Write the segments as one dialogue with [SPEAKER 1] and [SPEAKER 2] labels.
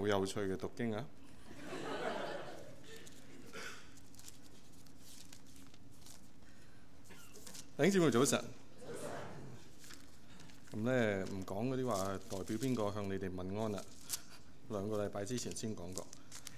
[SPEAKER 1] 好有趣嘅讀經啊！弟兄姊妹早晨。咁咧唔講嗰啲話代表邊個向你哋問安啦。2個禮拜之前先講過。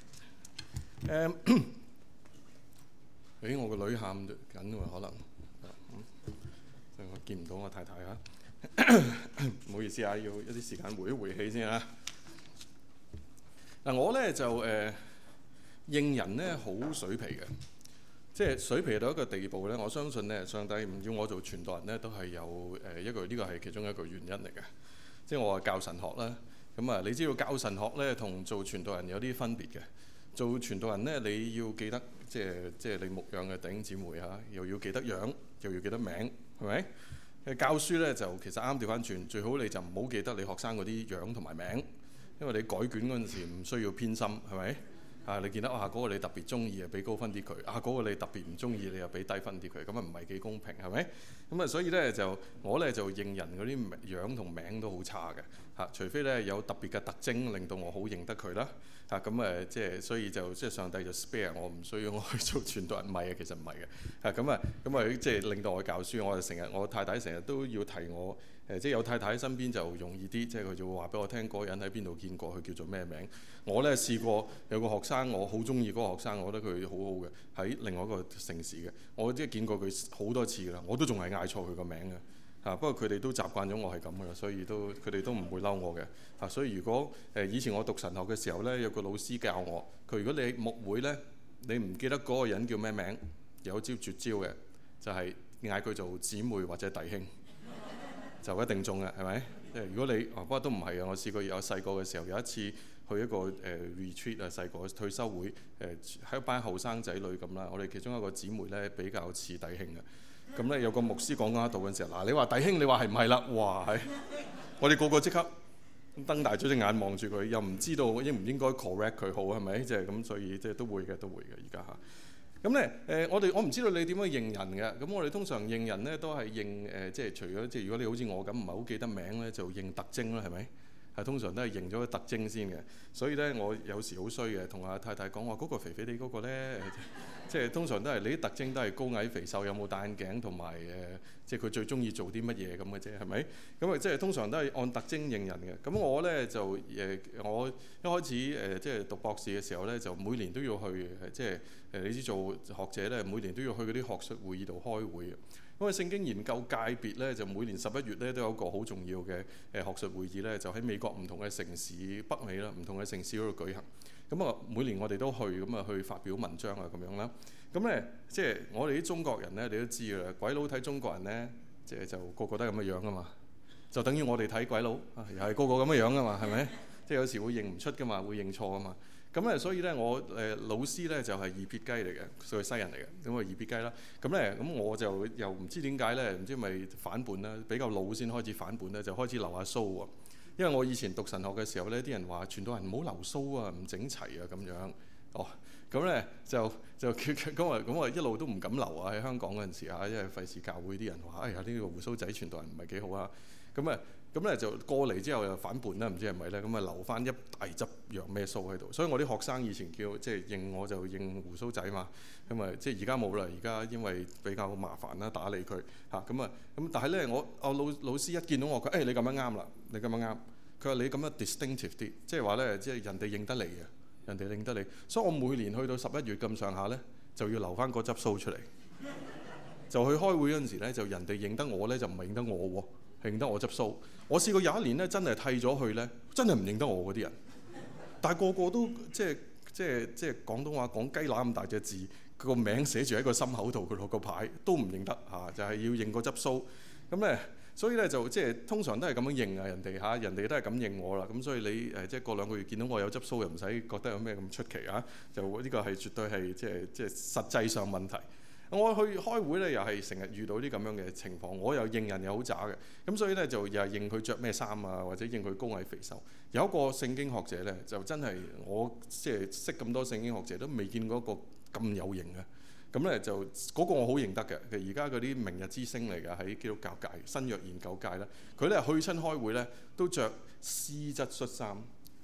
[SPEAKER 1] 我個女喊緊喎，可能。我見唔到我太太嚇。唔好意思啊，要一啲時間回一回氣先啊。嗱，我咧就應人咧好水皮嘅。即係水皮到一個地步咧，我相信咧上帝唔要我做傳道人咧，都係有一個呢個係其中一個原因嚟嘅。即係我話教神學啦，咁啊你知道教神學咧同做傳道人有啲分別嘅。做傳道人咧，你要記得即係你牧養嘅弟兄姊妹嚇，又要記得樣，又要記得名，係咪？教書咧就其實啱調翻轉，最好你就唔好記得你學生嗰啲樣同埋名，因為你改卷嗰陣時唔需要偏心，係咪？你見得嗰個你特別中意啊，俾高分啲佢；嗰個你特別唔中意，你又俾低分啲佢，咁啊唔係幾公平，係咪？咁啊，所以咧就我咧就認人嗰啲樣同名都好差嘅，除非咧有特別嘅特徵令到我好認得佢啦，即係所以就即係上帝就 spare 我，唔需要我去做傳道人，唔係啊，其實唔係嘅，咁啊即係令到我教書，我太太成日都要提我。即係有太太喺身邊就容易啲，即係佢就會話俾我聽嗰個人喺邊度見過，佢叫做咩名。我咧試過有個學生，我好中意嗰個學生，我覺得佢好好嘅，喺另外一個城市嘅。我即係見過佢好多次㗎啦，我都仲係嗌錯佢個名嘅。不過佢哋都習慣咗我係咁㗎啦，所以佢哋都唔會嬲我嘅。所以如果以前我讀神學嘅時候咧，有個老師教我，佢如果你牧會咧，你唔記得嗰個人叫咩名，有招絕招嘅，就係嗌佢做姊妹或者弟兄。就一定中嘅，係咪？如果你不過都唔係嘅。我試過有細個嘅時候，有一次去一個retreat 啊，細個退休會喺一班後生仔女咁啦。我哋其中一個姊妹咧比較似弟兄嘅。咁咧有個牧師講緊一度嘅時候，嗱，你話弟兄，你話係唔係啦？哇係！我哋個個即刻瞪大咗隻眼望住佢，又唔知道應唔應該 correct 佢好，係咪？即係咁，所以即係都會嘅，而家嚇。咁咧我唔知道你點樣認人嘅。咁我哋通常認人咧都係認即係除咗即係如果你好似我咁唔係好記得名咧，就認特徵啦，係咪？通常都係認咗個特徵先嘅。所以咧我有時好衰嘅，同阿太太講話嗰個肥肥哋嗰個咧，即係通常都係你啲特徵都係高矮肥瘦，有冇戴眼鏡，同埋即係佢最中意做啲乜嘢咁嘅啫，係咪？咁即係通常都係按特徵認人嘅。咁我咧就我一開始即係讀博士嘅時候咧，就每年都要去即係你知做學者咧，每年都要去嗰啲學術會議度開會嘅。因為聖經研究界別咧，就每年11月咧都有一個好重要嘅學術會議咧，就喺美國唔同嘅城市北美啦，唔同嘅城市嗰度舉行。咁啊，每年我哋都去，咁啊去發表文章啊咁樣啦。咁咧即係我哋啲中國人咧，你都知㗎啦，鬼佬睇中國人咧，即係就個個都係咁嘅樣㗎嘛，就等於我哋睇鬼佬又係個個咁嘅樣㗎嘛，係咪？即係有時會認唔出㗎嘛，會認錯㗎嘛。咁咧，所以咧，我老師咧就係二撇雞嚟嘅，所以西人嚟嘅，咁啊二撇雞啦。咁我就又唔知點解咧，唔知咪反叛啦，比較老先開始反叛咧，就開始留下鬚喎。因為我以前讀神學嘅時候咧，啲人話傳道人唔好留鬚啊，唔整齊啊咁樣。咁咧就咁啊一路都唔敢留啊，喺香港嗰陣時因為費事教會啲人話，呢個鬍鬚仔傳道人唔係幾好啊。咁咧就過嚟之後又反叛啦，唔知係咪咧？咁啊留翻一大執羊咩鬚喺度，所以我啲學生以前即係認我就認鬍鬚仔嘛。咁啊即係而家冇啦，而家因為比較麻煩啦，打理佢嚇咁但係咧我老師一見到我，佢你咁樣啱啦，你咁樣啱。佢話你咁樣 distinctive 啲，即係話咧即係人哋認得你嘅，人哋認得你。所以我每年去到11月咁上下咧，就要留翻嗰執鬚出嚟，就去開會嗰陣時咧，就人哋認得我咧，就唔係認得我喎。認得我執鬚，我試過有一年咧，真係剃咗去咧，真係唔認得我嗰啲人。但係個個都即係廣東話講雞乸咁大隻字，佢個名寫住喺個心口度，佢落個牌都唔認得就係要認個執鬚。咁咧，所以咧就即係通常都係咁樣認人哋人哋都係咁認我啦。咁所以你即係過2個月見到我有執鬚，又唔使覺得有咩咁出奇就呢個係絕對係即係實際上問題。我去開會咧，又係成日遇到啲咁樣嘅情況，我又認人又好渣嘅，咁所以咧就又係認佢着咩衫啊，或者認佢高矮肥瘦。有一個聖經學者咧，就真係我即係識咁多聖經學者都未見過一個咁有型嘅。咁咧就嗰個我好認得嘅，而家嗰啲明日之星嚟㗎，喺基督教界、新約研究界咧，佢咧去親開會咧都着絲質恤衫，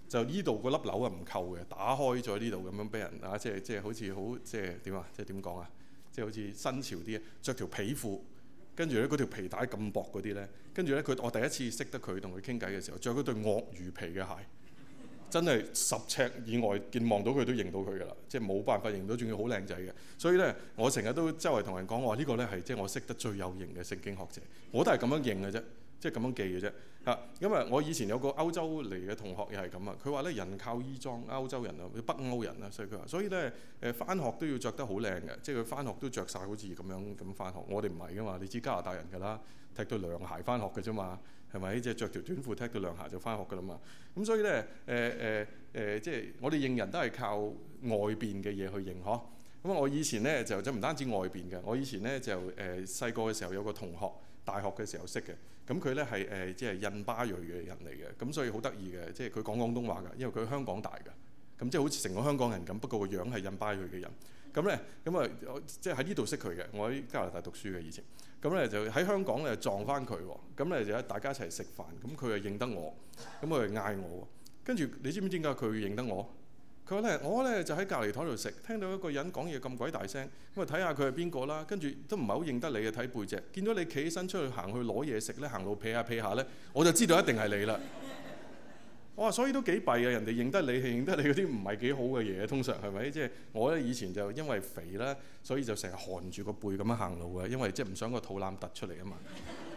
[SPEAKER 1] 就呢度嗰粒鈕啊唔扣嘅，打開咗呢度咁樣俾人啊，即係好似好即係點啊？即係點講啊？即係好似新潮啲，着條皮褲，跟住咧嗰條皮帶咁薄嗰啲咧，跟住咧我第一次識得佢同佢傾偈嘅時候，着嗰對鱷魚皮嘅鞋，真係10尺以外望到佢都認到佢㗎啦，即係冇辦法認到，仲要好靚仔嘅。所以咧，我成日都周圍同人講話呢個咧係即係我識得最有型嘅聖經學者，我都係咁樣認嘅啫。即係咁樣記嘅啫嚇，因為我以前有個歐洲嚟嘅同學又係咁啊，佢話咧人靠衣裝，歐洲人啊，北歐人啊，所以佢話，所以咧返學都要着得好靚嘅，即係佢返學都着晒好似咁返學。我哋唔係噶嘛，你知加拿大人㗎啦，踢對涼鞋返學嘅啫嘛，係咪？即係着條短褲踢對涼鞋就返學㗎啦嘛。咁所以咧即係我哋認人都係靠外邊嘅嘢去認嗬。咁我以前咧就唔單止外邊嘅，我以前咧就細個嘅時候有個同學，大學嘅時候識嘅。咁佢咧係即係印巴裔嘅人嚟嘅，咁所以好得意嘅，即係佢講廣東話㗎，因為佢喺香港大㗎，咁即係好似成個香港人咁，不過個樣係印巴裔嘅人。咁咧即係喺呢度識佢嘅，我喺加拿大讀書嘅以前。咁咧就喺香港咧撞翻佢喎，咁咧就大家一齊食飯，咁佢就認得我，咁佢就嗌我，跟住你知唔知點解佢認得我？佢話咧，我咧就喺隔離台度食，聽到一個人講嘢咁鬼大聲，咁啊睇下佢係邊個啦，跟住都唔係好認得你嘅，睇背脊，見到你企起身出去行去攞嘢食咧，行路撇下咧，我就知道一定係你啦。我話所以都幾弊啊，人哋認得你係認得你嗰啲唔係幾好嘅嘢，通常係咪？即係我咧以前就因為肥啦，所以就成日寒住個背咁樣行路嘅，因為即係唔想個肚腩突出嚟啊嘛。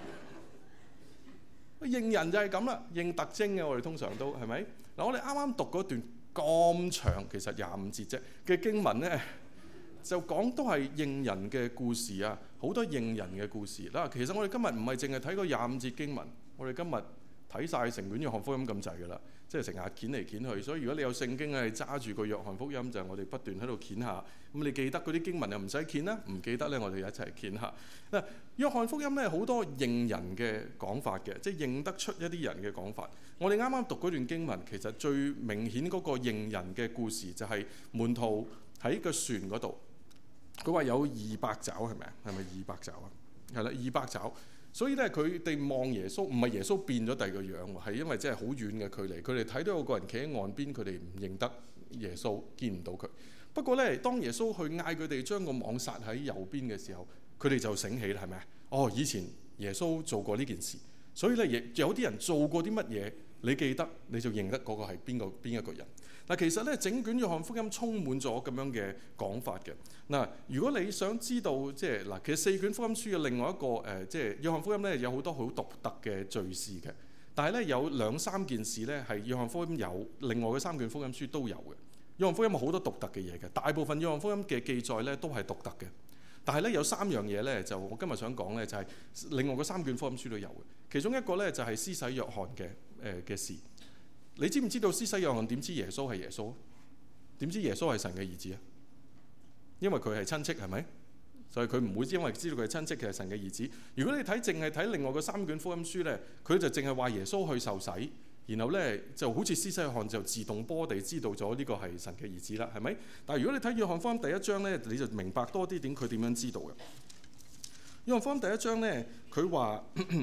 [SPEAKER 1] 認人就係咁啦，認特徵嘅我哋通常都係咪？嗱，我哋啱啱讀嗰段咁長，其實25節啫嘅經文咧，就講都係認人嘅故事啊，好多認人嘅故事嗱。其實我哋今日唔係淨係睇嗰25節經文，我哋今日睇晒成卷約翰福音咁滯㗎啦，即係成日攣嚟攣去。所以如果你有聖經係揸住個約翰福音，就係我哋不斷喺度攣下。咁你記得嗰啲經文又唔使攣啦，唔記得咧我哋一齊攣下。嗱，約翰福音咧好多認人嘅講法嘅，即係認得出一啲人嘅講法。我哋啱啱讀嗰段經文，其實最明顯嗰個認人嘅故事就係門徒喺個船嗰度，佢話有200爪係咪啊？係咪200爪啊？係啦，200爪。所以咧，佢哋望耶穌，唔係耶穌變咗第二個樣喎，係因為真係好遠嘅距離，佢哋睇到有個人企喺岸邊，佢哋唔認得耶穌，見唔到佢。不過咧，當耶穌去嗌佢哋將個網撒喺右邊嘅時候，佢哋就醒起啦，係咪啊？哦，以前耶穌做過呢件事，所以咧亦有啲人做過啲乜嘢，你記得你就認得嗰個係邊一個人。嗱，其實咧整卷約翰福音充滿咗咁樣嘅講法嘅。嗱，如果你想知道即係嗱，其實4卷福音書嘅另外一個即係約翰福音咧有好多好獨特嘅敘事嘅，但係咧有2-3件事咧係約翰福音有，另外嘅3卷福音書都有嘅。約翰福音有好多獨特嘅嘢嘅，大部分約翰福音嘅記載咧都係獨特嘅，但係咧有3樣嘢咧就我今日想講咧就係另外嘅3卷福音書都有嘅。其中一個咧就係施洗約翰嘅事。你知唔知道施洗約翰點知耶穌係耶穌？點知耶穌係神嘅兒子啊？因為佢係親戚，係咪？所以佢唔會因為知道佢係親戚，佢係神嘅兒子。如果你淨係睇另外嘅3卷福音書咧，佢就淨係話耶穌去受洗，然後咧就好似施洗約翰就自動波地知道咗呢個係神嘅兒子啦，係咪？但係如果你睇約翰福音第1章咧，你就明白多啲佢點樣知道嘅。約翰福音第1章咧，佢話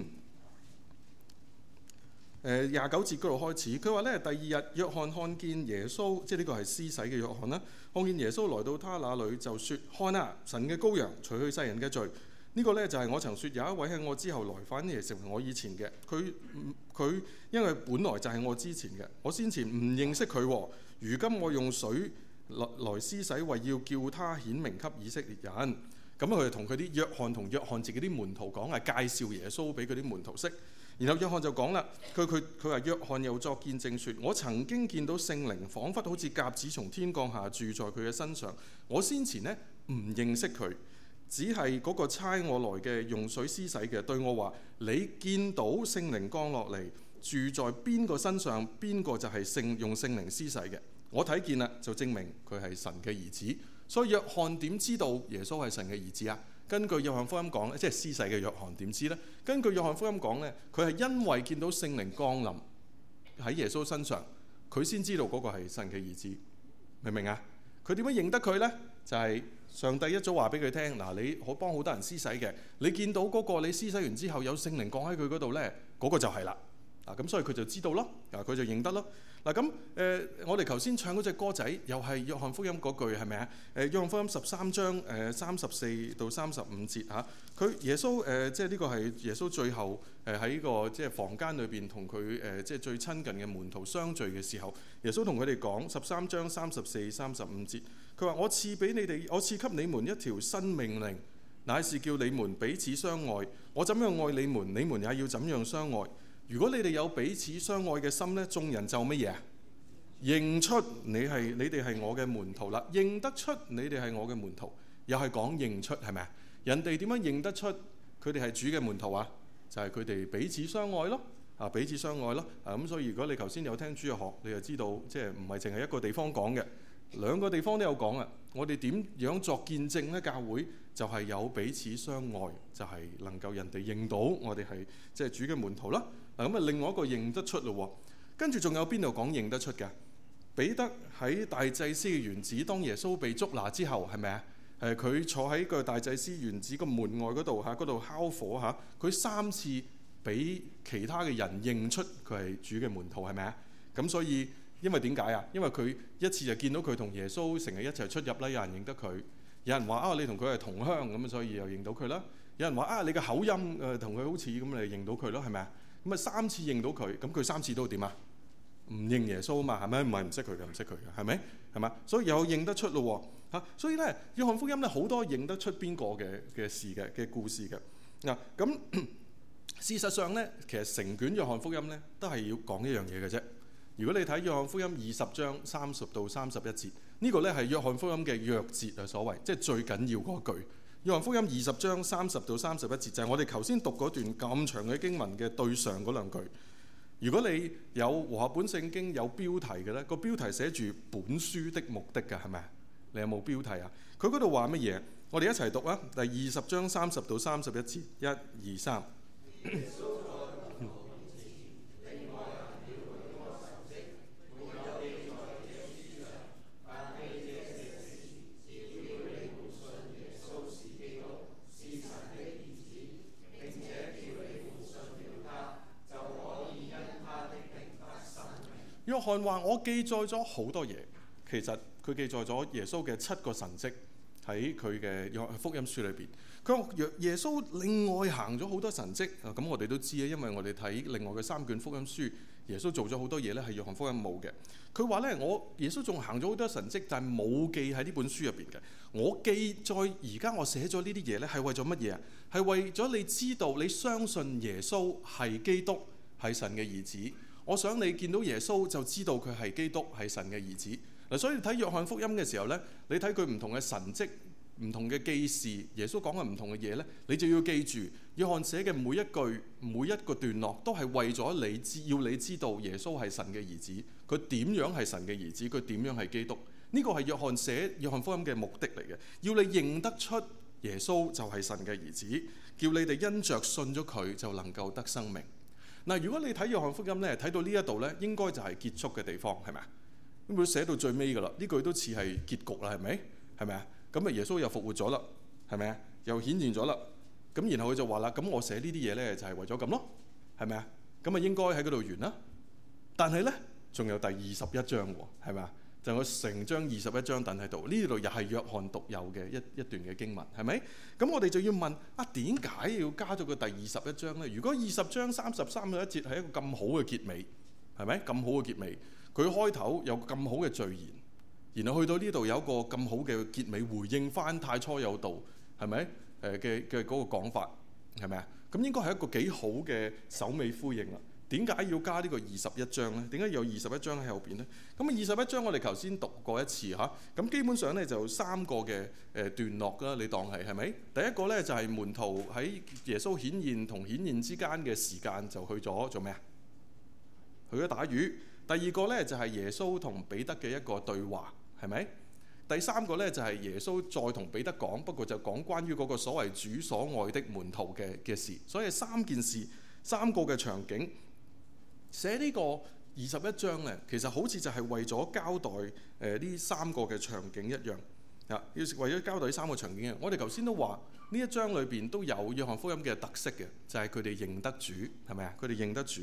[SPEAKER 1] 29節嗰度開始，佢話咧第2日約翰看見耶穌，即係呢個係施洗嘅約翰啦，看見耶穌來到他那裏就說：看啊，神嘅羔羊，除去世人嘅罪。呢個咧就係我曾說有一位喺我之後來，反而成為我以前嘅。佢因為本來就係我之前嘅，我先前唔認識佢。如今我用水來施洗，為要叫他顯明給以色列人。咁佢就同佢啲約翰自己啲門徒講，係介紹耶穌俾佢啲門徒識。然後約翰就講啦，佢話約翰又作見證說：我曾經見到聖靈彷彿好似鴿子從天降下住在佢嘅身上。我先前呢唔認識佢，只係嗰個差我來嘅用水施洗嘅對我話：你見到聖靈降落嚟住在邊個身上，邊個就係用聖靈施洗嘅。我睇見啦，就證明佢係神嘅兒子。所以約翰點知道耶穌係神嘅兒子啊？根據約翰福音講咧，即係施洗嘅約翰點知呢？根據約翰福音講呢，佢係因為見到聖靈降臨喺耶穌身上，佢先知道嗰個係神嘅兒子，明唔明啊？佢點樣認得佢呢？就係上帝一早話俾佢聽，嗱，你可幫好多人施洗嘅，你見到嗰個你施洗完之後有聖靈降喺佢嗰度呢，嗰個就係啦。 咁所以佢就知道咯，佢就認得咯。咁我哋頭先唱嗰隻歌仔，又係約翰福音嗰句係咪啊？約翰福音13章34到35節嚇，佢耶穌即係呢個係耶穌最後喺個即係房間裏邊同佢即係最親近嘅門徒相聚嘅時候，耶穌同佢哋講13章34、35節，佢話：我賜俾你哋，我賜給你們一條新命令，乃是叫你們彼此相愛。我怎樣愛你們，你們也要怎樣相愛。如果你哋有彼此相愛嘅心呢，眾人就乜嘢？認出你哋係我嘅門徒啦，認得出你哋係我嘅門徒，又係講認出係咪啊？人哋點樣認得出佢哋係主嘅門徒啊？就係佢哋彼此相愛咯，彼此相愛咯。咁所以如果你頭先有聽主日學，你就知道即係唔係淨係一個地方講嘅，兩個地方都有講啊。我哋點樣作見證呢？教會就係有彼此相愛，就係能夠人哋認到我哋係即係主嘅門徒啦。咁啊，另外一個認得出咯。跟住仲有邊度講認得出嘅？彼得喺大祭司嘅園子，當耶穌被捉拿之後，係咪啊？佢坐喺個大祭司園子個門外嗰度嚇，嗰度烤火嚇，佢3次俾其他嘅人認出佢係主嘅門徒，係咪啊？咁所以因為點解啊？因為佢一次就見到佢同耶穌成日一齊出入啦，有人認得佢，有人話你同佢係同鄉咁，所以又認到佢啦。有人話你嘅口音同佢好似咁，你認到佢咯，係咪啊？咁啊3次認到佢，咁佢3次都點啊？唔認耶穌啊嘛，係咪？唔係唔識佢嘅，唔識佢嘅，係咪？係嘛？所以有認得出咯嚇。所以咧，約翰福音咧好多認得出邊個嘅事嘅故事嘅嗱。咁事實上咧，其實成卷約翰福音咧都係要講一樣嘢嘅啫。如果你睇約翰福音20章30到31節，呢個咧係約翰福音嘅鑰節啊，所謂即係最緊要嗰句。約翰福音20章30到31節就係我哋頭先讀嗰段咁長嘅經文嘅對上嗰兩句。如果你有和合本聖經有標題嘅咧，個標題寫住本書的目的㗎，係咪啊？你有冇標題啊？佢嗰度話乜嘢？我哋一齊讀啊！第20章30到31節，1、2、3。約翰話：我記載咗好多嘢，其實佢記載咗耶穌嘅7個神蹟喺佢嘅約翰福音書裏邊。佢話耶穌另外行咗好多神蹟，咁我哋都知啊，因為我哋睇另外嘅3卷福音書，耶穌做咗好多嘢咧，係約翰福音冇嘅。佢話咧：我耶穌仲行咗好多神蹟，但係冇記喺呢本書入邊嘅。我記載而家我寫咗呢啲嘢咧，係為咗乜嘢啊？係為咗你知道，你相信耶穌係基督，係神嘅兒子。我想你見到耶穌就知道佢係基督，係神嘅兒子嗱。所以你睇約翰福音嘅時候咧，你睇佢唔同嘅神蹟、唔同嘅記事，耶穌講嘅唔同嘅嘢咧，你就要記住約翰寫嘅每一句、每一個段落都係為咗要你知道耶穌係神嘅兒子，佢點樣係神嘅兒子，佢點樣係基督。呢個係約翰寫約翰福音嘅目的嚟嘅，要你認得出耶穌就係神嘅兒子，叫你哋因着信咗佢就能夠得生命。嗱，如果你睇約翰福音咧，睇到呢一度咧，應該就係結束嘅地方，係咪啊？咁佢寫到最尾噶啦，呢句都似係結局啦，係咪？係咪啊？咁啊，耶穌又復活咗啦，係咪啊？又顯現咗啦。咁然後佢就話啦：咁我寫呢啲嘢咧，就係為咗咁咯，係咪啊？咁啊，應該喺嗰度完啦。但係咧，仲有第21章喎，係咪啊？就我成章21章等喺度，呢度又係約翰獨有嘅一段嘅經文，係咪？咁我哋就要問點解要加咗個第21章咧？如果20章30、31節係一個咁好嘅結尾，係咪？咁好嘅結尾，佢開頭有咁好嘅序言，然後去到呢度有一個咁好嘅結尾，回應翻太初有道，係咪？嘅嗰個講法，係咪啊？咁應該係一個幾好嘅首尾呼應啦。點解要加呢個21章呢？點解有21章喺後邊呢？咁啊21章我哋頭先讀過一次嚇，咁基本上咧就3個嘅段落啦，你當係咪？第一個咧就係門徒喺耶穌顯現同顯現之間嘅時間就去咗做咩啊？去咗打魚。第二個咧就係耶穌同彼得嘅一個對話，係咪？第三個咧就係耶穌再同彼得講，不過就講關於嗰個所謂主所愛的門徒嘅事。所以3件事，3個嘅場景。寫呢個21章咧，其實好似就係為咗交代呢3個嘅場景一樣啊，要為咗交代呢3個場景。我哋頭先都話呢一章裏邊都有約翰福音嘅特色嘅，就係佢哋認得主，係咪啊？佢哋認得主。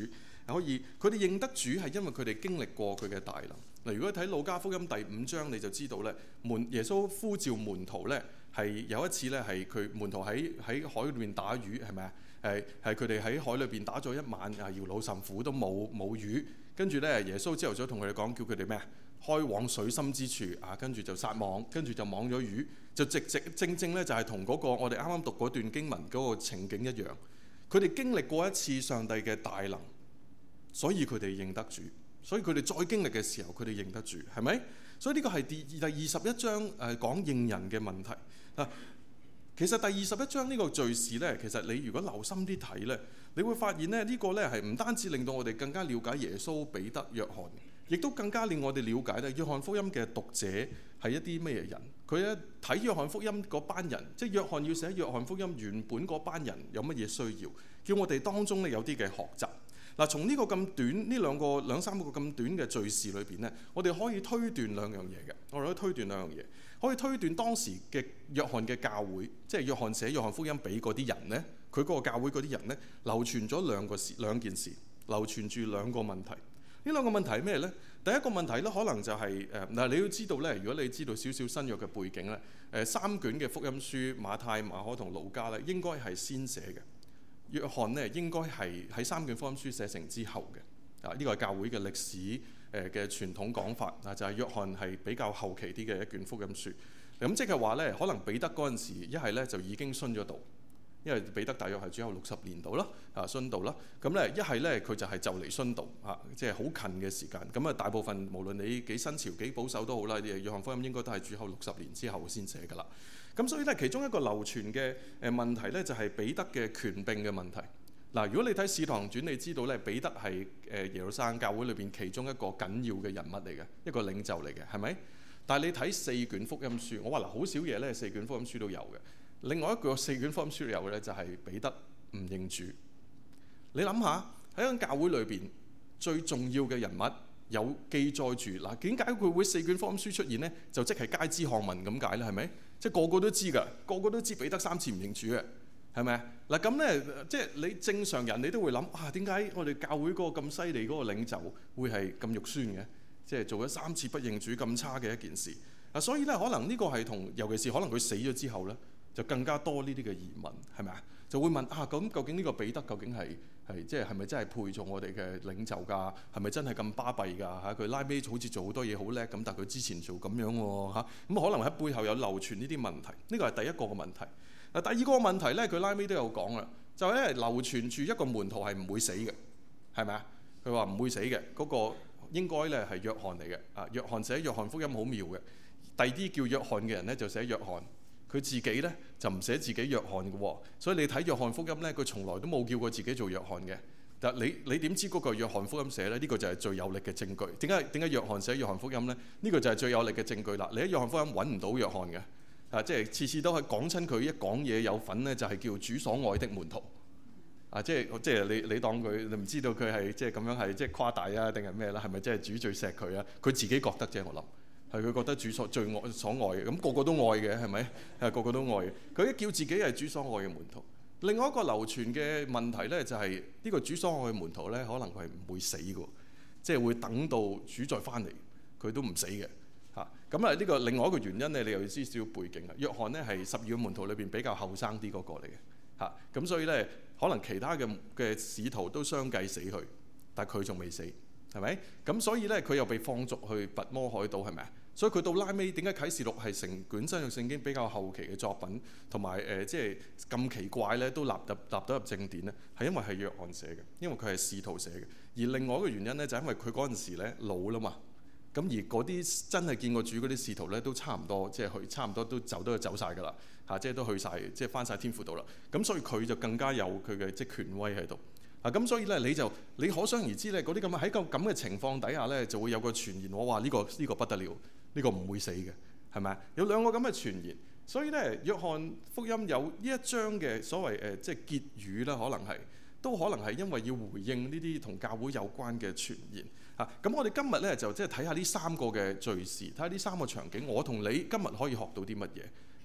[SPEAKER 1] 佢哋認得主係因為佢哋經歷過佢嘅大能。嗱，如果睇路加福音第5章，你就知道咧，耶穌呼召門徒咧，係有一次咧，係佢門徒喺海裏面打魚，係咪啊？係佢哋喺海裏邊打咗一晚啊，搖腦甚苦都冇魚。跟住咧，耶穌朝頭早同佢哋講，叫佢哋咩啊？開往水深之處啊，跟住就撒網，跟住就網咗魚，就正正咧就係同嗰個我哋啱啱讀嗰段經文嗰個情景一樣。佢哋經歷過一次上帝嘅大能，所以佢哋認得主。所以佢哋再經歷嘅時候，佢哋認得主，係咪？所以呢個係第21章講認人嘅問題啊。其實第21章呢個敘事呢，其實你如果留心啲睇呢，你會發現呢，呢個呢係唔單止令到我哋更加了解耶穌、彼得、約翰，亦都更加令我哋了解咧約翰福音嘅讀者係一啲咩人。佢一睇約翰福音嗰班人，即係約翰要寫約翰福音原本嗰班人有乜嘢需要，叫我哋當中呢有啲嘅學習。嗱，從呢個咁短，呢兩三個咁短嘅敘事裏邊呢，我哋可以推斷兩樣嘢嘅。我哋可以推斷兩樣嘢，可以推斷當時嘅約翰嘅教會，即係約翰寫約翰福音俾嗰啲人呢，佢嗰個教會嗰啲人呢，流傳咗兩件事，流傳住兩個問題。呢兩個問題係咩呢？第一個問題呢，可能就係嗱，你要知道呢，如果你知道少少新約嘅背景呢，3卷嘅福音書馬太、馬可同路加呢，應該係先寫嘅。約翰呢應該係喺3卷福音書寫成之後嘅，呢個係教會嘅歷史嘅傳統講法啊，就係約翰係比較後期啲嘅一卷福音書。咁即係話呢，可能彼得嗰陣時一係呢就已經殉咗道，因為彼得大約係主後60年度啦，殉道啦。咁呢一係呢佢就係就嚟殉道即係好近嘅時間。咁大部分無論你幾新潮幾保守都好啦，約翰福音應該都係主後60年之後先寫㗎啦。咁所以咧，其中一個流傳嘅問題咧，就係彼得嘅權柄嘅問題。嗱，如果你睇《使徒行傳》，你知道咧，彼得係耶路撒冷教會裏邊其中一個緊要嘅人物嚟嘅，一個領袖嚟嘅，係咪？但係你睇4卷福音書，我話嗱，好少嘢咧，4卷福音書都有嘅。另外一個4卷福音書都有嘅咧，就係彼得唔認主。你諗下喺間教會裏邊最重要嘅人物有記載住嗱，點解佢會4卷福音書出現呢？就即係街知巷聞咁解啦，係咪？即係個個都知㗎，個個都知彼得3次唔認主嘅，係咪啊？嗱咁咧，即係你正常人你都會諗點解我哋教會嗰個咁犀利嗰個領袖會係咁肉酸嘅？即係做咗3次不認主咁差嘅一件事啊！所以咧，可能呢個係同，尤其是可能佢死咗之後咧，就更加多呢啲嘅疑問，係咪啊？就會問咁究竟呢個彼得究竟係即係咪真係配做我哋嘅領袖㗎？係咪真係咁巴閉㗎？佢拉尾好似做好多嘢好叻咁，但係佢之前做咁樣喎咁可能喺背後有流傳呢啲問題。呢個係第一個嘅問題。第二個問題咧，佢拉尾都有講啦，就係咧流傳住一個門徒係唔會死嘅，係咪啊？佢話唔會死嘅嗰個應該咧係約翰嚟嘅。約翰寫約翰福音好妙嘅，第啲叫約翰嘅人咧就寫約翰。佢自己咧就唔寫自己約翰嘅喎，所以你睇約翰福音咧，佢從來都冇叫過自己做約翰嘅。但你點知嗰個約翰福音寫咧？呢個就係最有力嘅證據。點解約翰寫約翰福音咧？呢個就係最有力嘅證據啦。你喺約翰福音揾唔到約翰嘅，即係次次都係講親佢一講嘢有份咧，就係叫主所愛的門徒。即係你當佢，你唔知道佢係即係咁樣係即係誇大啊定係咩啦？係咪即係主最錫佢啊？佢自己覺得啫，我諗。係佢覺得主最愛所愛嘅，咁個個都愛嘅，係咪？個個都愛嘅。佢一叫自己係主所愛嘅門徒。另外一個流傳嘅問題咧，就係呢個主所愛嘅門徒咧，可能佢係唔會死嘅，即係會等到主再翻嚟，佢都唔死嘅。咁呢個另外一個原因咧，你又要知少少背景啊。約翰咧係12個門徒裏邊比較後生啲嗰個嚟嘅。咁所以咧，可能其他嘅使徒都相繼死去，但係佢仲未死，係咪？咁所以咧，佢又被放逐去拔摩海島，係咪啊？所以佢到拉尾點解啟示錄係成卷新約聖經比較後期嘅作品，同埋即係咁奇怪咧，都納到入正典咧，係因為係約翰寫嘅，因為佢係使徒寫嘅。而另外一個原因咧，就係因為佢嗰陣時咧老啦嘛，咁而嗰啲真係見過主嗰啲使徒咧，都差唔多即係差唔多都走晒㗎啦，即係都去晒，即係翻晒天父度啦。咁所以佢就更加有佢嘅即係權威喺度。咁所以咧，你可想而知咧，嗰啲喺咁嘅情況底下咧，就會有個傳言，我話呢個不得了，呢個唔會死嘅，係咪啊？有兩個咁嘅傳言，所以咧，約翰福音有呢一章嘅所謂即係結語啦，都可能係因為要回應呢啲同教會有關嘅傳言。咁我哋今日咧就即係睇下呢3個嘅敘事，睇下呢3個場景，我同你今日可以學到啲乜嘢。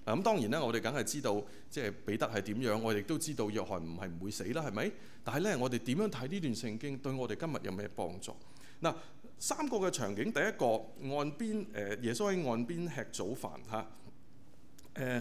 [SPEAKER 1] 咁當然啦，我哋梗係知道即係彼得係點樣，我哋亦都知道約翰唔會死啦，係咪？但係咧，我哋點樣睇呢段聖經對我哋今日有咩幫助？嗱，三個嘅場景，第一個岸邊耶穌喺岸邊吃早飯嚇，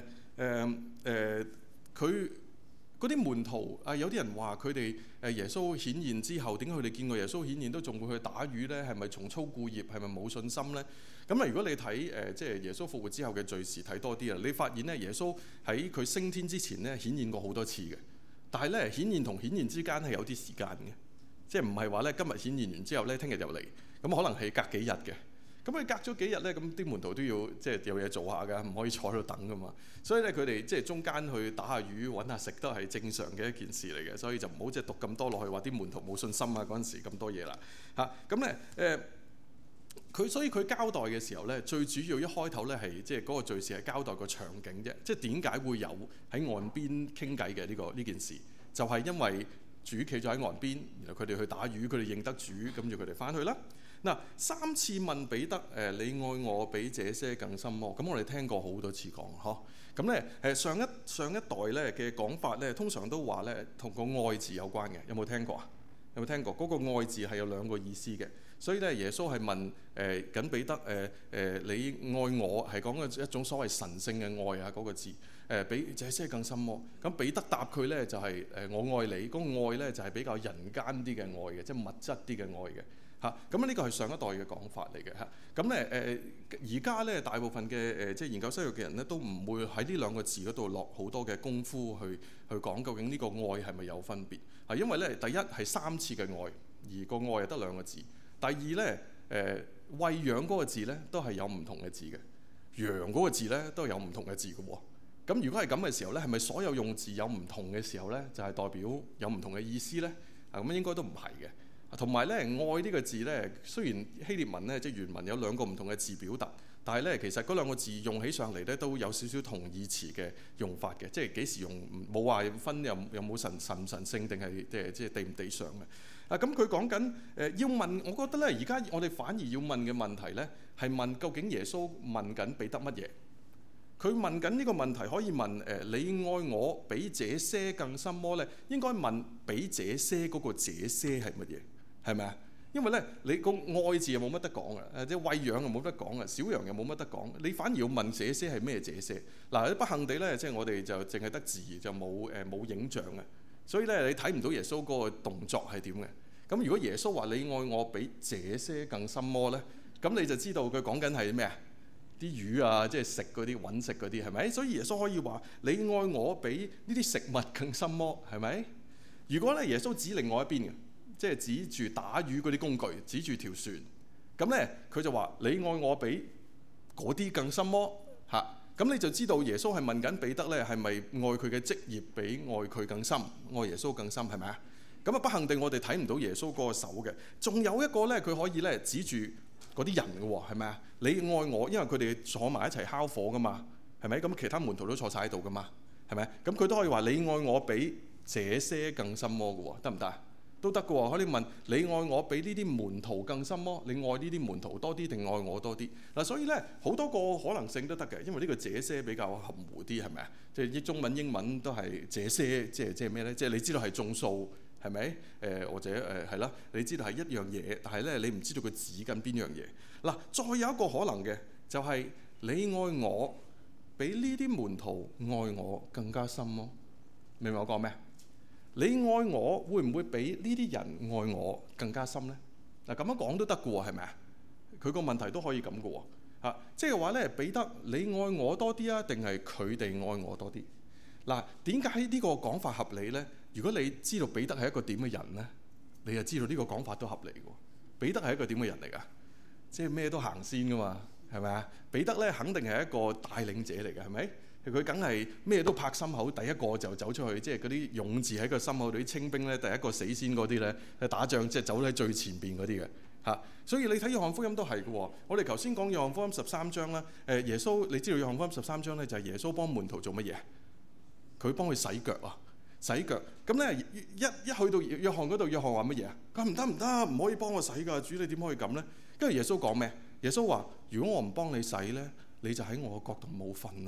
[SPEAKER 1] 佢嗰啲門徒有啲人話佢哋耶穌顯現之後，點解佢哋見過耶穌顯現都仲會去打魚呢？係咪重操故業？係咪冇信心呢？咁如果你睇即係耶穌復活之後嘅敘事睇多啲啊，你發現咧耶穌喺佢升天之前咧顯現過好多次嘅，但係咧顯現同顯現之間係有啲時間嘅，即係唔係話咧今日顯現完之後咧聽日又嚟，咁可能係隔幾日嘅。咁佢隔咗幾日咧，咁啲門徒都要即係有嘢做下㗎，唔可以坐喺度等㗎嘛。所以咧佢哋即係中間去打下魚揾下食都係正常嘅一件事嚟嘅，所以就唔好即係讀咁多落去話啲門徒冇信心啊嗰陣時咁多嘢啦嚇。咁咧所以佢交代嘅時候咧，最主要一開頭咧係即係嗰個敘事係交代個場景啫，即係點解會有喺岸邊傾偈嘅呢件事，就係因為主企咗喺岸邊，然後佢哋去打魚，佢哋認得主，跟住佢哋翻去啦。嗱，三次問彼得你愛我比這些更深麼？咁我哋聽過好多次講呵。咁咧上一代咧嘅講法咧，通常都話咧同個愛字有關嘅，有冇聽過啊？有冇聽過？嗰個愛字係有兩個意思嘅，所以咧耶穌係問緊彼得你愛我係講嘅一種所謂神聖嘅愛啊嗰個字比這些更深麼？咁彼得答佢咧就係我愛你，嗰個愛咧就係比較人間啲嘅愛嘅，即係物質啲嘅愛嘅。咁呢個係上一代嘅講法嚟嘅嚇。咁咧而家咧大部分嘅即係研究西藥嘅人咧，都唔會喺呢兩個字嗰度落好多嘅功夫去講究竟呢個愛係咪有分別？因為咧第一係三次嘅愛，而個愛係得兩個字。第二咧餵養嗰個字咧都係有唔同嘅字嘅，羊嗰個字咧都係有唔同嘅字嘅喎。咁如果係咁嘅時候咧，係咪所有用字有唔同嘅時候咧，就係代表有唔同嘅意思咧？咁應該都唔係嘅。同埋咧，愛呢個字咧，雖然希臘文咧即係原文有兩個唔同嘅字表達，但係咧其實嗰兩個字用起上嚟咧都有少少同義詞嘅用法嘅，即係幾時用冇話分有冇神聖定係即係地唔地上嘅。咁佢講緊要問，我覺得咧而家我哋反而要問嘅問題咧係問究竟耶穌問緊彼得乜嘢？佢問緊呢個問題可以問你愛我比這些更深麼咧？應該問比這些嗰個這些係乜嘢？係咪啊？因為咧，你個愛字又冇乜得講嘅，即係餵養又冇得講嘅，小羊又冇乜得講。你反而要問這些係咩？這些嗱，不幸地咧，即係我哋就淨係得字，就冇影像嘅，所以咧你睇唔到耶穌嗰個動作係點嘅。咁如果耶穌話你愛我比這些更深麼咧，咁你就知道佢講緊係咩啊？啲魚啊，即係食嗰啲揾食嗰啲係咪？所以耶穌可以話你愛我比呢啲食物更深麼？係咪？如果咧耶穌指另外一邊嘅。即係指住打魚嗰啲工具，指住條船，咁咧佢就話：你愛我比嗰啲更深麼？咁你就知道耶穌係問緊彼得咧，係咪愛佢嘅職業比愛佢更深，愛耶穌更深係咪啊？咁不幸地我哋睇唔到耶穌嗰個手嘅。仲有一個咧，佢可以咧指住嗰啲人嘅喎，係咪啊？你愛我，因為佢哋坐埋一齊烤火噶嘛，係咪？咁其他門徒都坐晒喺度噶嘛，係咪？咁佢都可以話：你愛我比這些更深麼嘅喎，得唔得啊？都得嘅喎，可以問你愛我比呢啲門徒更深麼？你愛呢啲門徒多啲定愛我多啲？嗱，所以咧好多個可能性都得嘅，因為呢個這些比較含糊啲，係咪啊？即係啲中文、英文都係這些，即係咩咧？即係你知道係眾數，係咪？或者係啦，你知道係一樣嘢，但係咧你唔知道佢指緊邊樣嘢。嗱，再有一個可能嘅就係你愛我比呢啲門徒愛我更加深麼？明唔明我講咩？你愛我會唔會比呢啲人愛我更加深呢？嗱，咁樣講都得嘅喎，係咪啊？佢個問題都可以咁嘅喎，即係話咧，彼得你愛我多啲啊，定係佢哋愛我多啲？嗱，點解呢個講法合理呢？如果你知道彼得係一個點嘅人呢，你就知道呢個講法都合理嘅。彼得係一個點嘅人嚟㗎？即係咩都行先㗎嘛，係咪啊？彼得咧肯定係一個帶領者嚟嘅，係咪？佢梗係咩都拍心口，第一個就走出去，即係嗰啲勇字喺個心口度，啲清兵咧第一個死先嗰啲咧，打仗即係走喺最前邊嗰啲嘅嚇。所以你睇約翰福音都係嘅喎。我哋頭先講約翰福音13章啦，耶穌你知道約翰福音13章咧就係耶穌幫門徒做乜嘢？佢幫佢洗腳啊，洗腳。咁咧一去到約翰嗰度，約翰話乜嘢啊？佢話唔得，唔可以幫我洗㗎，主你點可以咁咧？跟住耶穌講咩？耶穌話：如果我唔幫你洗咧，你就喺我個角度冇份啦。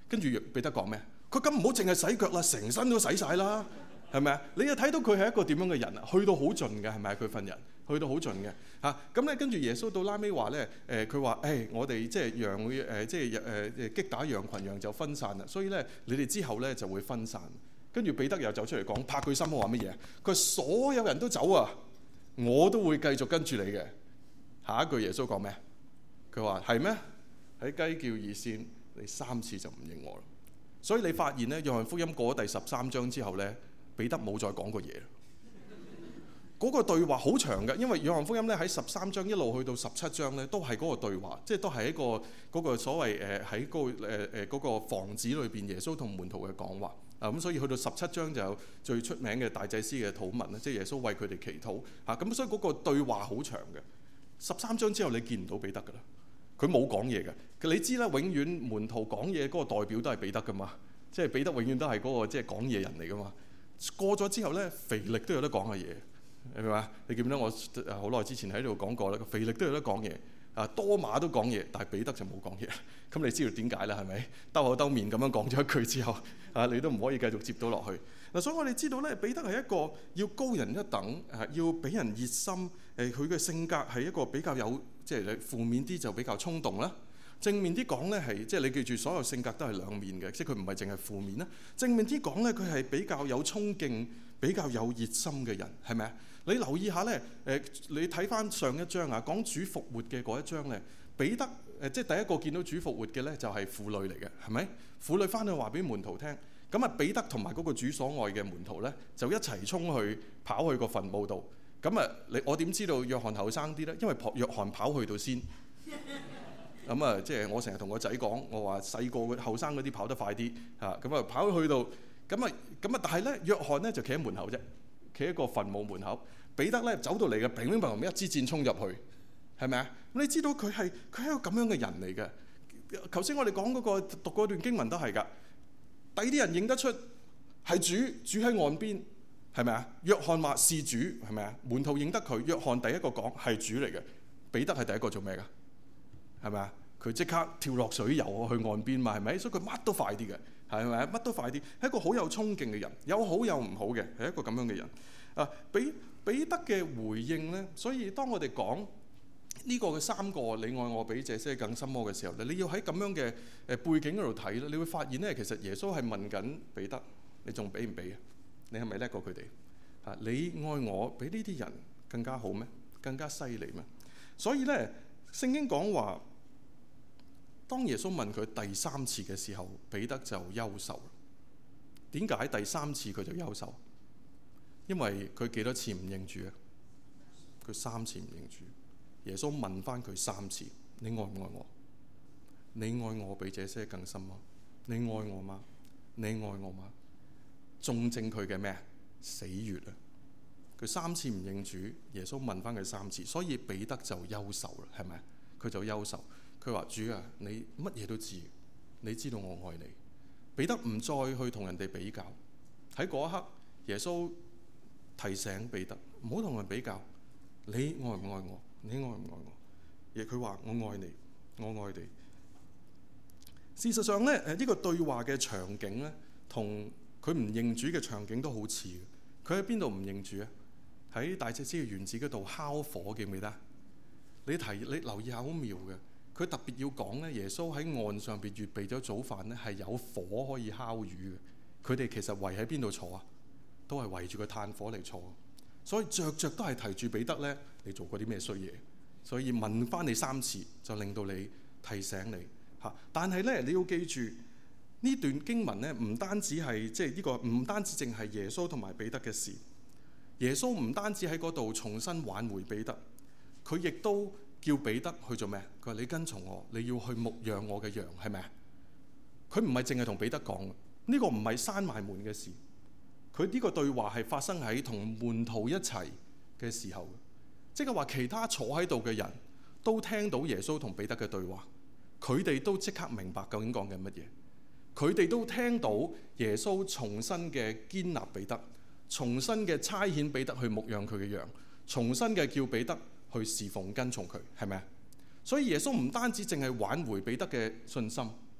[SPEAKER 1] 跟住彼得講咩？佢咁唔好淨係洗腳啦，成身都洗晒啦，係咪啊？你又睇到佢係一個點樣嘅人啊？去到好盡嘅，係咪啊？佢份人去到好盡嘅嚇。咁咧跟住耶穌到拉尾話咧，佢話我哋即係羊會擊打羊群，羊就分散啦。所以咧你哋之後咧就會分散。跟住彼得又走出嚟講，拍佢心口話乜嘢？佢話所有人都走啊，我都會繼續跟住你嘅。下一句耶穌講咩？佢話係咩？喺雞叫以先，你3次就唔認我啦。所以你發現咧，約翰福音過咗第13章之後咧，彼得冇再講過嘢。嗰個對話好長嘅，因為約翰福音咧喺13章一路去到17章咧，都係嗰個對話，即係都係一個嗰個所謂喺嗰個房子裏邊耶穌同門徒嘅講話。咁所以去到17章就有最出名嘅大祭司嘅禱文，即係耶穌為佢哋祈禱。咁所以嗰個對話好長嘅。13章之後你見唔到彼得㗎啦，佢冇講嘢嘅。你知啦，永遠門徒講嘢嗰個代表都係彼得㗎嘛，即係彼得永遠都係嗰個即係講嘢人嚟㗎嘛。過咗之後咧，腓力都有得講下嘢，係咪啊？你記唔記得我好耐之前喺度講過啦？腓力都有得講嘢，多馬都講嘢，但係彼得就冇講嘢。咁你知道點解啦？係咪兜口兜面咁樣講咗一句之後，你都唔可以繼續接到落去。所以我哋知道咧，彼得係一個要高人一等，要俾人熱心。佢嘅性格係一個比較有即係負面啲就比較衝動啦。正面啲講咧係即係你記住，所有性格都係兩面嘅，即係佢唔係淨係負面啦。正面啲講咧，佢係比較有衝勁、比較有熱心嘅人，係咪啊？你留意下咧，你睇翻上一章啊，講主復活嘅嗰一章咧，彼得即係第一個見到主復活嘅咧，就係婦女嚟嘅，係咪？婦女翻去話俾門徒聽，咁啊彼得同埋嗰個主所愛嘅門徒咧，就一齊衝去跑去個墳墓度。咁啊，我點知道約翰後生啲咧？因為約翰跑去到先。咁啊，即係我成日同個仔講，我話細個嘅後生嗰啲跑得快啲嚇。咁啊跑去到，咁啊，但係咧約翰咧就企喺門口啫，企喺個墳墓門口。彼得咧走到嚟嘅，乒乒乓乓一支箭衝入去，係咪啊？咁你知道佢係一個咁樣嘅人嚟嘅。頭先我哋講嗰個讀嗰段經文都係㗎，第啲人認得出係主喺岸邊。係咪啊？約翰話是主，係咪啊？門徒認得佢，約翰第一個講係主嚟嘅。彼得係第一個做咩㗎？係咪啊？佢即刻跳落水游去岸邊嘛，係咪？所以佢乜都快啲嘅，係咪啊？乜都快啲，係一個好有衝勁嘅人，有好有唔好嘅，係一個咁樣嘅人。彼得嘅回應咧，所以當我哋講呢個嘅3個你愛我比這些更深愛嘅時候咧，你要喺咁樣嘅背景嗰度睇咧，你會發現咧，其實耶穌係問緊彼得：你仲俾唔俾啊？你係咪叻過佢哋？你愛我比呢啲人更加好咩？更加犀利咩？所以咧，聖經講話，當耶穌問佢第3次嘅時候，彼得就憂愁。點解第3次佢就憂愁？因為佢幾多次唔認主啊？佢3次唔認主。耶穌問翻佢3次：你愛唔愛我？你愛我比這些更深嗎？你愛我嗎？你愛我嗎？中正佢嘅咩？死穴啊！佢3次唔認主，耶穌問翻佢3次，所以彼得就憂愁啦，係咪？佢就憂愁。佢話：主啊，你乜嘢都知，你知道我愛你。彼得唔再去同人哋比較。喺嗰一刻，耶穌提醒彼得唔好同人比較。你愛唔愛我？你愛唔愛我？而佢話：我愛你，我愛你。事實上咧，呢個對話嘅場景咧，同佢唔認主嘅場景都好似嘅。佢喺邊度唔認主啊？喺大祭司嘅園子嗰度烤火，記唔記得？你留意下，好妙嘅。佢特別要講咧，耶穌喺岸上邊預備咗早飯咧，係有火可以烤魚嘅。佢哋其實圍喺邊度坐啊？都係圍住個炭火嚟坐。所以着都係提住彼得咧，你做過啲咩衰嘢？所以問翻你3次，就令到你提醒你嚇。但係咧，你要記住呢段經文咧，唔單止係即係呢個，唔單止淨係耶穌同埋彼得嘅事。耶穌唔單止喺嗰度重新挽回彼得，佢亦都叫彼得去做咩？佢話：你跟從我，你要去牧養我嘅羊，係咪啊？佢唔係淨係同彼得講，呢個唔係閂埋門嘅事。佢呢個對話係發生喺同門徒一齊嘅時候，即係話其他坐喺度嘅人都聽到耶穌同彼得嘅對話，佢哋都即刻明白究竟講緊乜嘢。佢哋都聽到耶穌重新嘅堅立彼得，重新嘅差遣彼得去牧養佢嘅羊，重新嘅叫彼得去侍奉跟從佢，係咪啊？所以耶穌唔單止淨係挽回彼得嘅信心，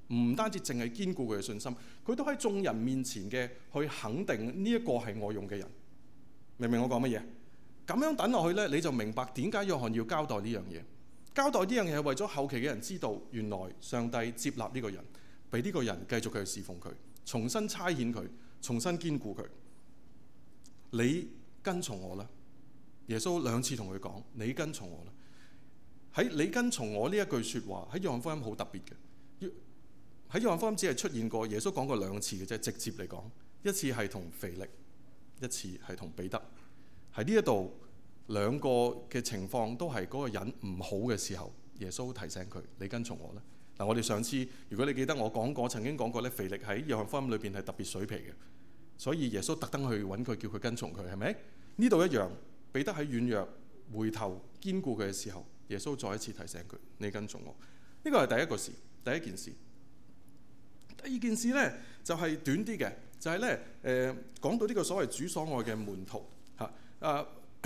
[SPEAKER 1] 唔單止淨係堅固佢嘅信心，佢都喺眾人面前嘅去肯定呢一個係我用嘅人。明唔明我講乜嘢？咁樣等落去呢，你就明白點解約翰要交代呢樣嘢。交代呢樣嘢係為咗後期嘅人知道，原來上帝接納呢個人，俾呢個人繼續去侍奉佢，重新差遣佢，重新堅固佢。你跟從我啦！耶穌2次同佢講：你跟從我啦！喺你跟從我呢一句説話，喺約翰福音好特別嘅。喺約翰福音只係出現過，耶穌講過2次嘅啫，直接嚟講，一次係同腓力，一次係同彼得。喺呢一度2個嘅情況都係嗰個人唔好嘅時候，耶穌提醒佢：你跟從我啦！嗱，我哋上次如果你記得我講過，曾經講過咧，腓力喺約翰福音裏邊係特別水皮嘅，所以耶穌特登去揾佢，叫佢跟從佢，係咪？呢度一樣，彼得喺軟弱回頭堅固佢嘅時候，耶穌再一次提醒佢：你跟從我。呢個係第一件事。第二件事呢，就係短啲嘅，就係呢講到呢個所謂主所愛嘅門徒嚇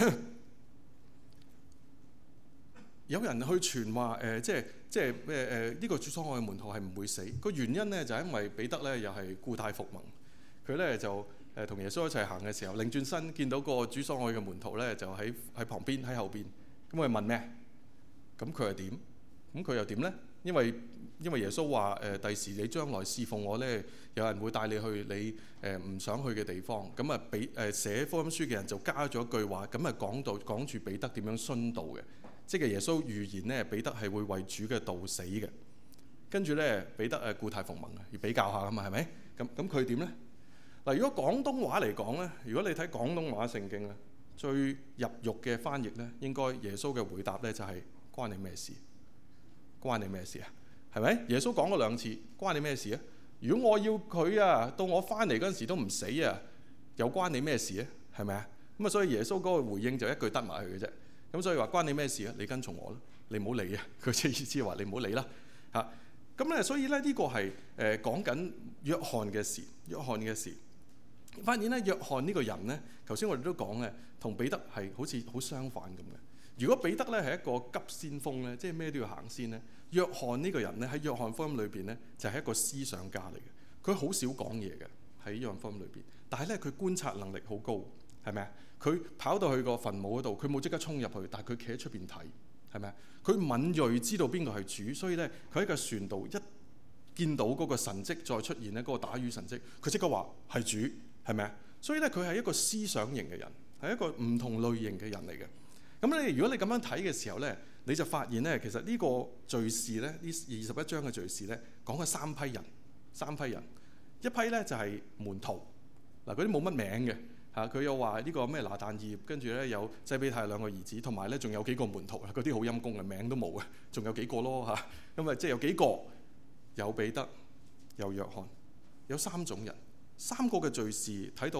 [SPEAKER 1] 有人去傳話呢個主所愛嘅門徒係唔會死。個原因呢，就係因為彼得呢又係故態復萌，佢呢就同耶穌一齊行嘅時候，擰轉身見到個主所愛嘅門徒呢就喺旁邊喺後邊，咁佢問咩？咁佢係點？咁佢又點呢？因為耶穌話第時你將來侍奉我呢，有人會帶你去你唔想去嘅地方。咁啊寫福音書嘅人就加咗一句話，咁啊講住彼得點樣殉道嘅，即係耶穌預言呢，彼得係會為主嘅道死嘅。跟住呢，彼得故態復萌要比較下啊嘛，係咪？咁佢點呢？嗱，如果廣東話嚟講呢，如果你睇廣東話聖經呢，最入肉嘅翻譯呢，應該耶穌嘅回答呢就係關你咩事？關你咩事啊？係咪？耶穌講過2次，關你咩事啊？如果我要佢啊，到我翻嚟嗰陣時都唔死啊，又關你咩事啊？係咪啊？咁啊，所以耶穌嗰個回應就一句得埋佢嘅啫。咁所以話關你咩事啊？你跟從我啦，你唔好理啊。佢嘅意思係話你唔好理啦嚇。咁咧，所以咧呢個係講緊約翰嘅事。約翰嘅事，發現咧約翰呢個人咧，頭先我哋都講咧，同彼得係好似好相反咁嘅。如果彼得咧係一個急先鋒咧，即係咩都要行先咧，約翰呢個人咧喺約翰福音裏邊咧就係一個思想家嚟嘅。佢好少講嘢嘅喺約翰福音裏邊，但係咧佢觀察能力好高，係咪啊？佢跑到去個墳墓嗰度，佢冇即刻衝入去，但係佢企喺出邊睇，係咪啊？佢敏鋭知道邊個係主，所以咧佢喺個船度一見到嗰個神蹟再出現咧，嗰個打魚神蹟，佢即刻話係主，係咪啊？所以咧佢係一個思想型嘅人，係一個唔同類型嘅人嚟嘅。咁你如果你咁樣睇嘅時候咧，你就發現咧，其實呢個敘事咧，呢21章嘅敘事咧，講嘅3批人，一批咧就係門徒，嗱嗰啲冇乜名嘅嚇，佢又話呢個咩拿但業，跟住咧有西庇太2個兒子，同埋咧仲有幾個門徒啊，嗰啲好陰公嘅名都冇嘅，仲有幾個咯嚇，咁啊即係有幾個，有彼得，有約翰，有3種人，3個嘅敘事睇到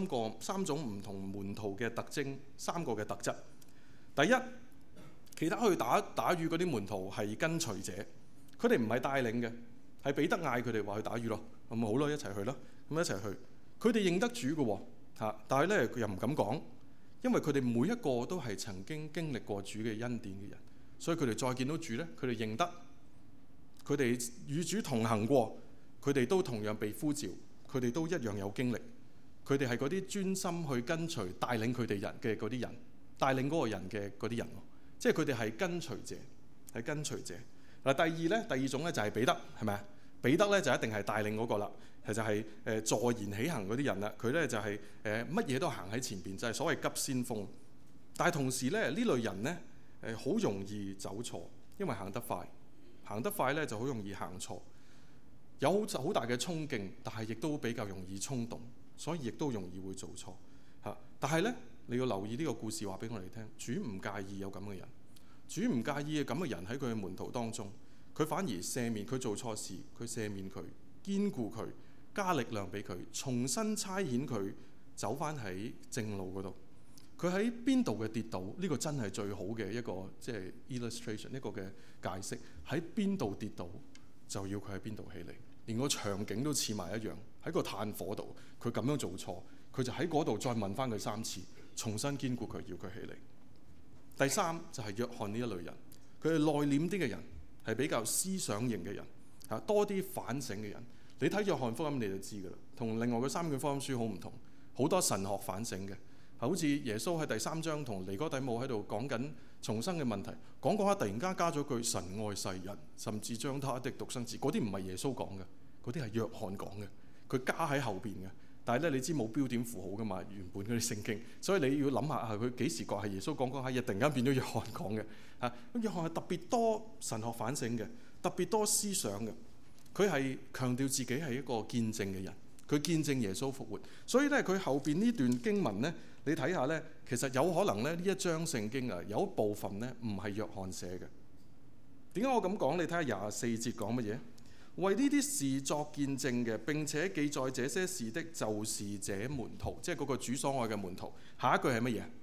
[SPEAKER 1] 3種唔同門徒嘅特徵，3個嘅特質。第一，其他去打魚嗰啲門徒係跟隨者，佢哋唔係帶領嘅，係彼得嗌佢哋話去打魚咯，咁咪好咯，一齊去咯，咁一齊去。佢哋認得主嘅喎嚇，但係咧佢又唔敢講，因為佢哋每一個都係曾經經歷過主嘅恩典嘅人，所以佢哋再見到主咧，佢哋認得，佢哋與主同行過，佢哋都同樣被呼召，佢哋都一樣有經歷，佢哋係嗰啲專心去跟隨帶領佢哋人嘅嗰啲人。帶領嗰個人嘅嗰啲人，即係佢哋係跟隨者，係跟隨者。嗱，第二種咧就係彼得，係咪啊？彼得咧就一定係帶領嗰個啦，就係坐言起行嗰啲人啦。佢咧就係乜嘢都行喺前邊，就係所謂急先鋒。但係同時咧呢類人咧好容易走錯，因為行得快咧就好容易行錯，有好大嘅衝勁，但係亦都比較容易衝動，所以亦都容易會做錯嚇。但係咧，你要留意呢個故事話俾我哋聽，主唔介意有咁嘅人，主唔介意咁嘅人喺佢嘅門徒當中，佢反而赦免佢做錯事，佢赦免佢，堅固佢，加力量俾佢，重新差遣佢走翻喺正路嗰度。佢喺邊度嘅跌倒，呢個真係最好嘅一個即係 illustration， 一個嘅解釋。喺邊度跌倒，就要佢喺邊度起嚟，連個場景都似埋一樣。喺個炭火度，佢咁樣做錯，佢就喺嗰度再問翻佢3次。重新堅固佢，要佢起嚟。第3就係約翰呢一類人，佢係內斂啲嘅人，係比較思想型嘅人， 多啲反省嘅人。你睇約翰福音你就知㗎啦，同另外嗰3卷福音書好唔同，好多神學反省嘅，好似耶穌喺第3章同尼哥底母喺度講緊重生嘅問題，講下突然間加咗句神愛世人，甚至將他的獨生子，嗰啲唔係耶穌講嘅，嗰啲係約翰講嘅，佢加喺後邊嘅。但係咧，你知冇標點符號㗎嘛？原本嗰啲聖經，所以你要諗下佢幾時講係耶穌講下嘢，突然間變咗約翰講嘅嚇。咁約翰係特別多神學反省嘅，特別多思想嘅。佢係強調自己係一個見證嘅人，佢見證耶穌復活。所以咧，佢後邊呢段經文咧，你睇下咧，其實有可能咧呢一章聖經啊，有一部分咧唔係約翰寫嘅。點解我咁講？你睇下24節講乜嘢？為呢啲事作見證嘅，並且記載這些事的，就是這門徒，即係嗰個主所愛嘅門徒。下一句係乜嘢？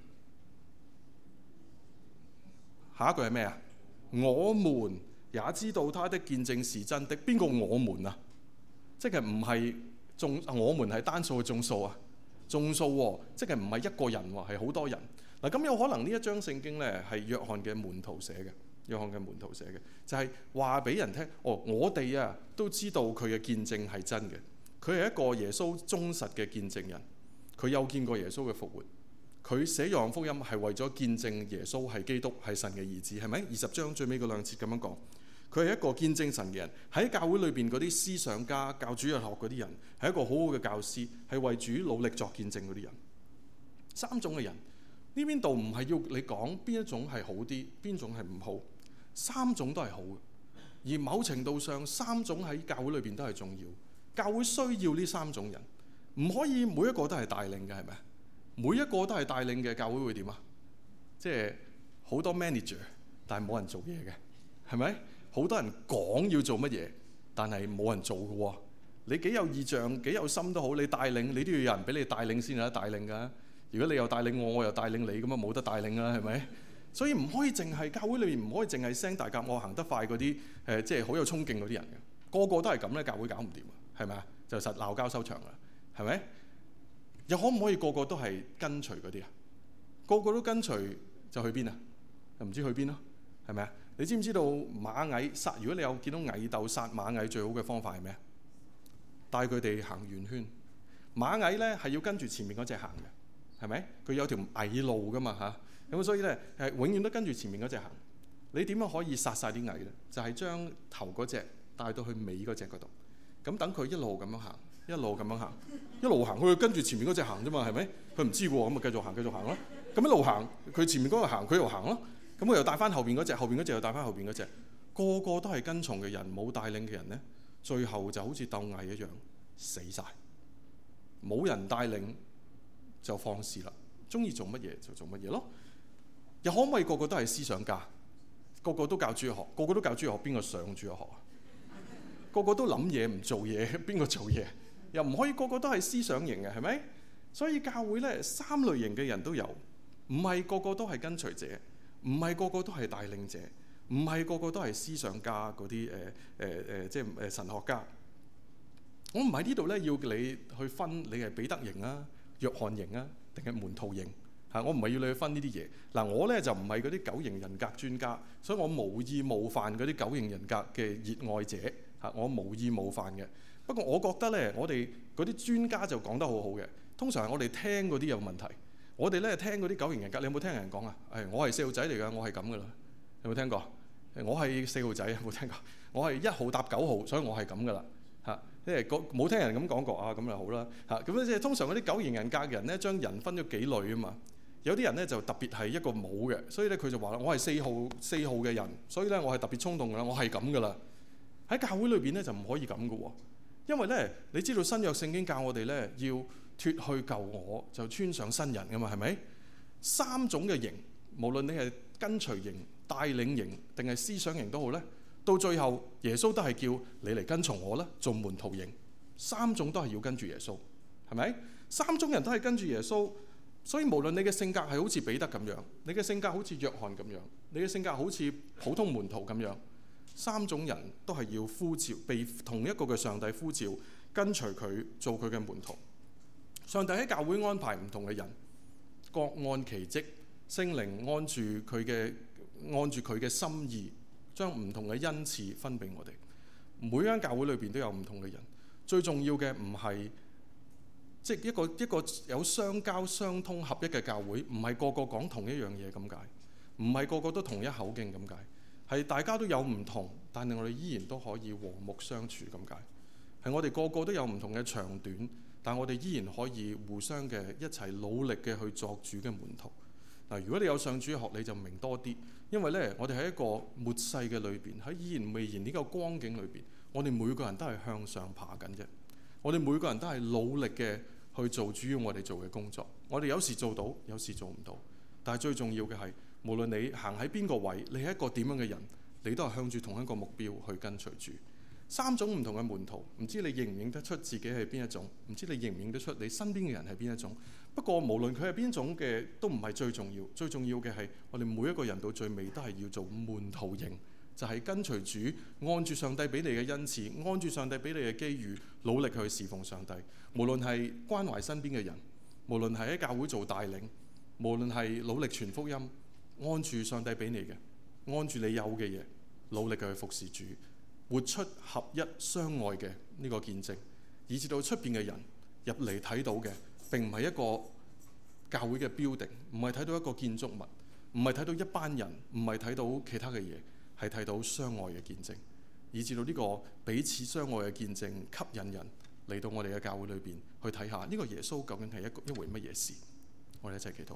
[SPEAKER 1] 下一句係咩啊？我們也知道他的見證是真的。邊個我們啊？即係唔係我們係單數嘅眾數啊？眾數喎，即係唔係一個人喎，係好多人。嗱，咁有可能呢一章聖經咧係約翰嘅門徒寫嘅。約翰嘅門徒寫嘅就係話俾人聽，我哋啊都知道佢嘅見證係真嘅，佢係一個耶穌忠實嘅見證人，佢有見過耶穌嘅復活，佢寫約翰福音係為咗見證耶穌係基督係神嘅兒子，係咪？20章最尾嗰2節咁樣講，佢係一個見證神嘅人，喺教會裏邊嗰啲思想家、教主日學嗰啲人係一個好好嘅教師，係為主努力作見證嗰啲人。3種嘅人呢邊度唔係要你講邊一種係好啲，邊種係唔好。3種都係好嘅，而某程度上3種喺教會裏邊都係重要。教會需要呢3種人，唔可以每一個都係帶領嘅，係咪？每一個都係帶領嘅教會會點啊？即係好多 manager， 但係冇人做嘢嘅，係咪？好多人講要做乜嘢，但係冇人做嘅喎。你幾有意象、幾有心都好，你帶領你都要有人俾你帶領先有得帶領㗎。如果你又帶領我，我又帶領你，咁啊冇得帶領啦，係咪？所以唔可以淨係教會裏面唔可以淨係聲大夾我行得快嗰啲即係好有衝勁嗰啲人嘅，個個都係咁咧，教會搞唔掂啊，係咪啊？就實鬧交收場啦，係咪？又可唔可以個個都係跟隨嗰啲啊？個個都跟隨就去邊啊？又唔知去邊咯，係咪啊？你知唔知道螞蟻殺？如果你有見到蟻竇殺螞蟻最好嘅方法係咩啊？帶佢哋行圓圈。螞蟻咧係要跟住前面嗰隻行嘅，係咪？佢有條蟻路噶嘛嚇。咁所以咧係永遠都跟住前面嗰隻行。你點樣可以殺晒啲蟻咧？就係將頭嗰隻帶到去尾嗰隻嗰度，咁等佢一路咁樣行，一路咁樣行，一路行，佢跟住前面嗰隻行啫嘛，係咪？佢唔知喎，咁咪繼續行，繼續行咯。咁一路行，佢前面嗰個行，佢又行咯。咁佢又帶翻後邊嗰隻，後邊嗰隻又帶翻後邊嗰隻，個個都係跟從嘅人，冇帶領嘅人咧，最後就好似鬥蟻一樣死晒。冇人帶領就放肆啦，中意做乜嘢就做乜嘢咯。又可唔可以個個都係思想家，個個都教主日學，個個都教主日學，邊個上主日學啊？個個都諗嘢唔做嘢，邊個做嘢？又唔可以個個都係思想型嘅，係咪？所以教會咧3類型嘅人都有，唔係個個都係跟隨者，唔係個個都係帶領者，唔係個個都係思想家嗰啲即係神學家。我唔喺呢度咧要你去分你係彼得型啊、約翰型啊，定係門徒型。我唔係要你去分呢啲嘢。嗱，我咧就唔係嗰啲9型人格專家，所以我無意冒犯嗰啲9型人格嘅熱愛者。我無意冒犯嘅。不過我覺得咧，我哋嗰啲專家就講得好好嘅。通常係我哋聽嗰啲有問題。我哋咧聽嗰啲9型人格，你有冇聽人講啊？我係4號仔嚟㗎，我係咁㗎啦。有冇聽過？我係4號仔，有冇聽過？我係1號搭9號，所以我係咁㗎啦。即係冇聽人咁講過啊，咁就好啦。咁即係通常嗰啲9型人格嘅人咧，將人分咗幾類啊嘛。有啲人咧就特別係一個冇嘅，所以咧佢就話我係4號嘅人，所以咧我係特別衝動㗎啦，我係咁㗎啦。喺教會裏邊咧就唔可以咁㗎喎，因為咧你知道新約聖經教我哋咧要脫去舊我，就穿上新人㗎嘛，係咪？3種嘅型，無論你係跟隨型、帶領型定係思想型都好咧，到最後耶穌都係叫你嚟跟從我啦，做門徒型。3種都係要跟住耶穌，係咪？3種人都係跟住耶穌。所以無論你嘅性格係好似彼得咁樣，你嘅性格好似約翰咁樣，你嘅性格好似普通門徒咁樣，3種人都係要呼召，被同一個嘅上帝呼召，跟隨佢做佢嘅門徒。上帝喺教會安排唔同嘅人，各按其職，聖靈按住佢嘅心意，將唔同嘅恩賜分俾我哋。 每間教會裏邊都有唔同嘅人。最重要嘅唔係即係一個有相交相通合一嘅教會，唔係個個講同一樣嘢咁解，唔係個個都同一口徑咁解，係大家都有唔同，但係我哋依然都可以和睦相處咁解。係我哋個個都有唔同嘅長短，但我哋依然可以互相嘅一齊努力嘅去作主嘅門徒。嗱，如果你有上主學，你就明多啲，因為呢，我哋喺一個末世嘅裏邊，喺依然未然呢個光景裏邊，我哋每個人都係向上爬緊啫。我哋每個人都係努力嘅去做主要我哋做嘅工作。我哋有時做到，有時做唔到，但係最重要嘅係，無論你行喺邊個位，你係一個點樣嘅人，你都係向住同一個目標去跟隨主。三種唔同嘅門徒，唔知你認唔認得出自己係邊一種？唔知你認唔認得出你身邊嘅人係邊一種？不過無論佢係邊種嘅，都唔係最重要。最重要嘅係我哋每一個人到最尾都係要做門徒型，就係跟隨主，按住上帝俾你嘅恩賜，按住上帝俾你嘅機遇，努力去侍奉上帝。無論係關懷身邊嘅人，無論係喺教會做帶領，無論係努力傳福音，按住上帝俾你嘅，按住你有嘅嘢，努力去服侍主。活出合一相愛嘅呢個見證，以至到出邊嘅人入嚟睇到嘅並唔係一個教會嘅building，唔係睇到一個建築物，唔係睇到一班人，唔係睇到其他嘅嘢，係睇到相愛嘅見證，以至到呢個彼此相愛嘅見證吸引人嚟到我哋嘅教會裏邊去睇下呢個耶穌究竟係一回乜嘢事。我哋一齊祈禱。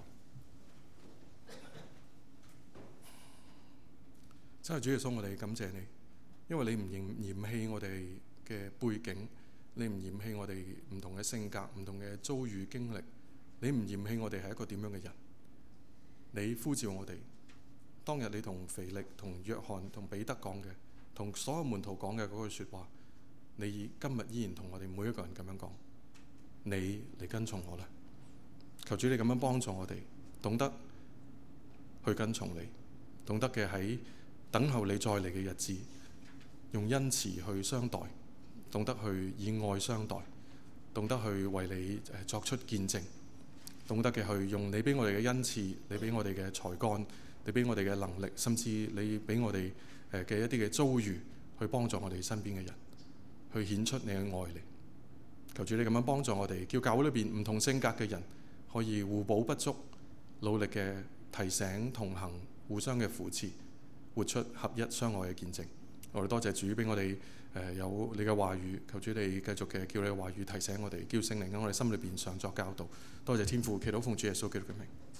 [SPEAKER 1] 真係主耶穌，我哋感謝你。因為你唔嫌棄我哋嘅背景，你唔嫌棄我哋唔同嘅性格、唔同嘅遭遇經歷，你唔嫌棄我哋係一個點樣嘅人。你呼召我哋，當日你同腓力、同約翰、同彼得講嘅，同所有門徒講嘅嗰句說話，你今日依然同我哋每一個人咁樣講，你嚟跟從我啦。求主你咁樣幫助我哋，懂得去跟從你，懂得嘅喺等候你再嚟嘅日子，用恩慈去相待，懂得去以愛相待，懂得去為你作出見證，懂得嘅去用你俾我哋嘅恩賜，你俾我哋嘅才幹，你俾我哋嘅能力，甚至你俾我哋嘅一啲嘅遭遇，去幫助我哋身邊嘅人，去顯出你嘅愛嚟。求主你咁樣幫助我哋，叫教會裏邊唔同性格嘅人可以互補不足，努力嘅提醒同行，互相嘅扶持，活出合一相愛嘅見證。我哋多謝主俾我哋有你嘅話語，求主你繼續嘅叫你嘅話語提醒我哋，叫聖靈喺我哋心裏邊常作教導。多謝天父，祈禱奉主耶穌基督嘅名。